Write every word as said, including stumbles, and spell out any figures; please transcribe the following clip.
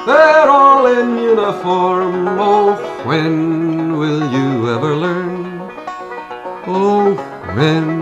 They're all in uniform. Oh, when will you ever learn? Oh, when